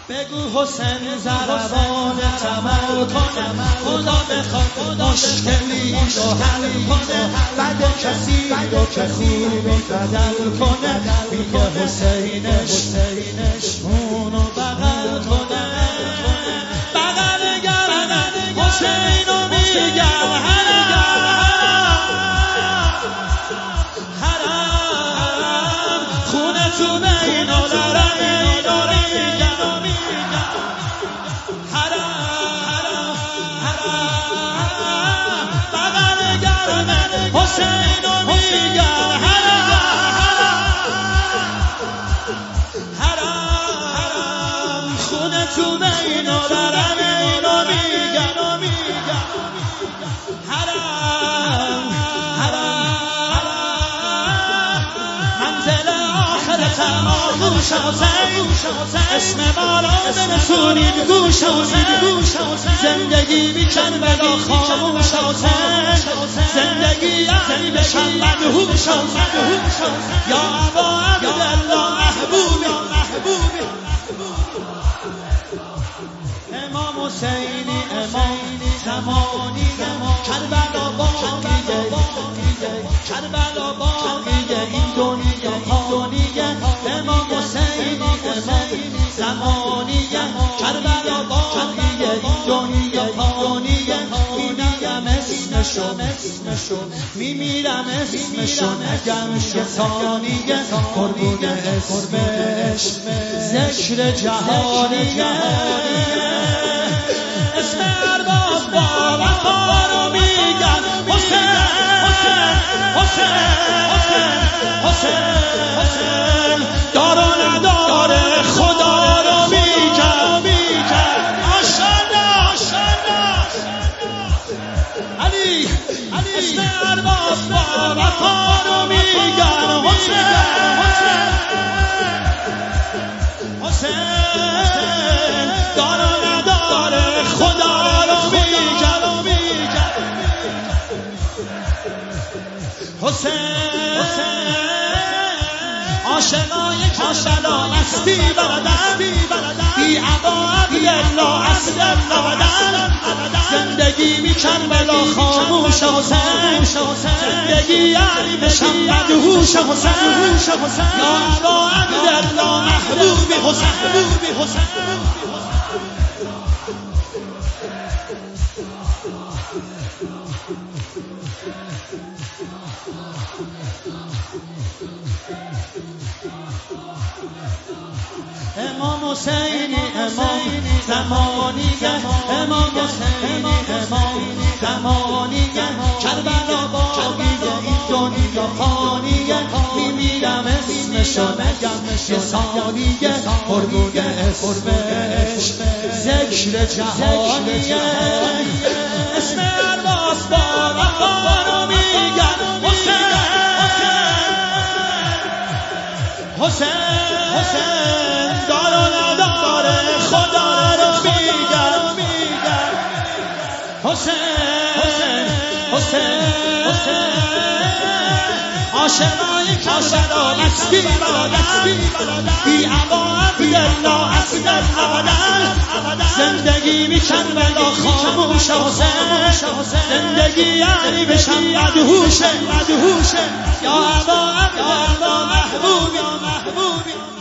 بگو حسین ضربان تمام کنه، خدا بخواد مشکلی رو حل کنه، بعد کسی رو که خوبی بدل کنه، میگه حسینش اونو بغل کنه، بغل گرم حسینو میگه حرم خونه تو بین حسینو میگه حرم خونه تو بین و برم اینو میگه حرم منزل آخر تمام گوش حسین، اسم ما را برسونید گوش حسین، زندگی بیکن بلا خاموش حسین، زندگی یعنی بشن مدهوش یا ابا عبدالله محبوبی. امام حسینی امام زمانی، کربلا باقیه، کربلا باقیه، این دنیا فانیه، امام حسینی امام زمانی، کربلا باقیه، این دنیا فانیه، میمیرم اسمشو، میمیرم اسمشو، نگم که ثانیه، قربون اسمش ذکر جهانیه، اسم ارباب با وفا رو میگن حسین، دار و نداره خدا رو میگن، علی اسم ارباب با وفا رو میگن حسین، دار و نداره خدا رو میگن حسین، عاشقای کربلا اسبی بلدن، بی ابا عبدالله اصلا ابدا، زندگی بی کربلا خاموش حسین، زندگی یعنی بشم مدهوش حسین، یا ابا عبدالله محبوبی حسین. امام حسینی امام زمانی، امام حسینی امام زمانی، کربلا باقیه، این دنیا فانیه، میمیرم اسمشو، نگم که ثانیه، قربون اسمش ذکر جهانیه، اسم ارباب با وفا رو میگن حسین، دار و نداره خدا رو میگن حسین، عاشقای کربلا اسبی بلدن، بی ابا عبدالله اصلا ابدا، زندگی بی کربلا خاموش حسین، زندگی یعنی بشم مدهوش یا ابا عبدالله محبوبی.